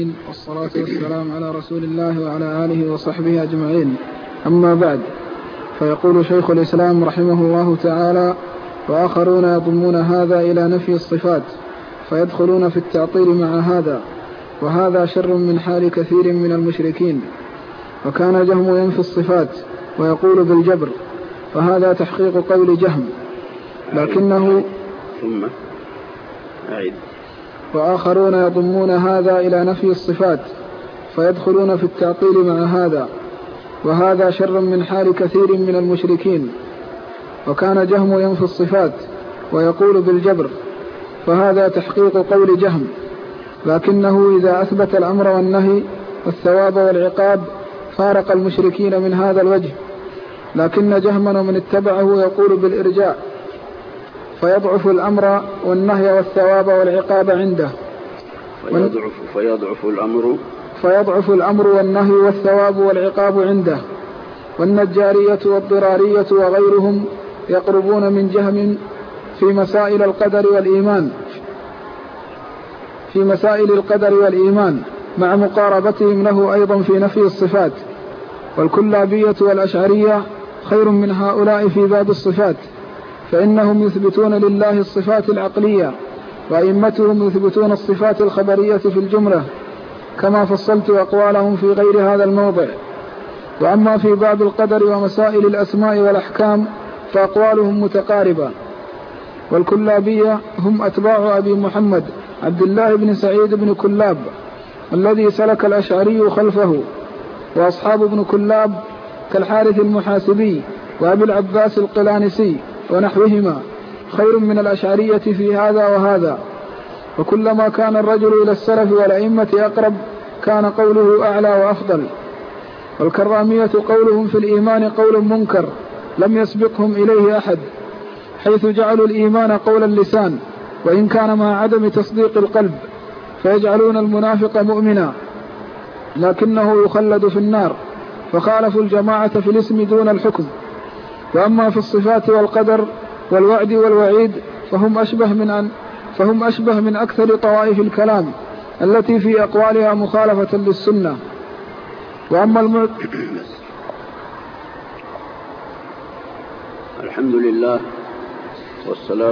والصلاة والسلام على رسول الله وعلى آله وصحبه أجمعين. أما بعد، فيقول شيخ الإسلام رحمه الله تعالى: وآخرون يضمون هذا إلى نفي الصفات فيدخلون في التعطيل مع هذا، وهذا شر من حال كثير من المشركين. وكان جهم ينفي الصفات ويقول بالجبر، فهذا تحقيق قول جهم، لكنه ثم وآخرون يضمون هذا إلى نفي الصفات فيدخلون في التعطيل مع هذا، وهذا شر من حال كثير من المشركين. وكان جهم ينفي الصفات ويقول بالجبر، فهذا تحقيق قول جهم، لكنه إذا أثبت الأمر والنهي والثواب والعقاب فارق المشركين من هذا الوجه. لكن جهما ومن اتبعه يقول بالإرجاء، فيضعف الأمر والنهي والثواب والعقاب عنده، فيضعف الأمر والنهي والثواب والعقاب عنده. والنجارية والضرارية وغيرهم يقربون من جهم في مسائل القدر والإيمان مع مقاربتهم له أيضا في نفي الصفات. والكلابية والأشعرية خير من هؤلاء في باب الصفات، فإنهم يثبتون لله الصفات العقلية، وأئمتهم يثبتون الصفات الخبرية في الجملة، كما فصلت أقوالهم في غير هذا الموضع. وأما في باب القدر ومسائل الأسماء والأحكام فأقوالهم متقاربة. والكلابية هم أتباع أبي محمد عبد الله بن سعيد بن كلاب الذي سلك الأشعري خلفه، وأصحاب ابن كلاب كالحارث المحاسبي وأبي العباس القلانسي ونحوهما خير من الأشعرية في هذا وهذا. وكلما كان الرجل إلى السلف والأئمة أقرب كان قوله أعلى وأفضل. والكرامية قولهم في الإيمان قول منكر لم يسبقهم إليه أحد، حيث جعلوا الإيمان قول اللسان وإن كان مع عدم تصديق القلب، فيجعلون المنافق مؤمنا لكنه يخلد في النار، فخالفوا الجماعة في الاسم دون الحكم. وأما في الصفات والقدر والوعد والوعيد فهم أشبه من أكثر طوائف الكلام التي في أقوالها مخالفة للسنة. وأما الحمد لله والصلاة